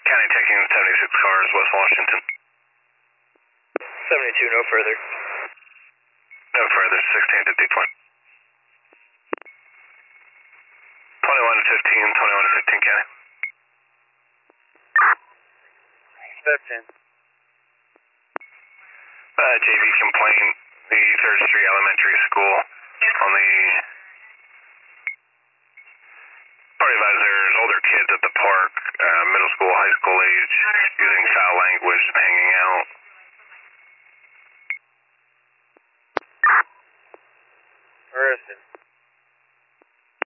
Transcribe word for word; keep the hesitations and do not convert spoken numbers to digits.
County taking seventy-six cars, West Washington. seventy-two, no further. No further, sixteen to depoint. twenty-one to fifteen, twenty-one to fifteen, County. fifteen. Uh, J V complaint, the third Street Elementary School on the party advisors, older kids at the park, uh, middle school, high school age, using foul language and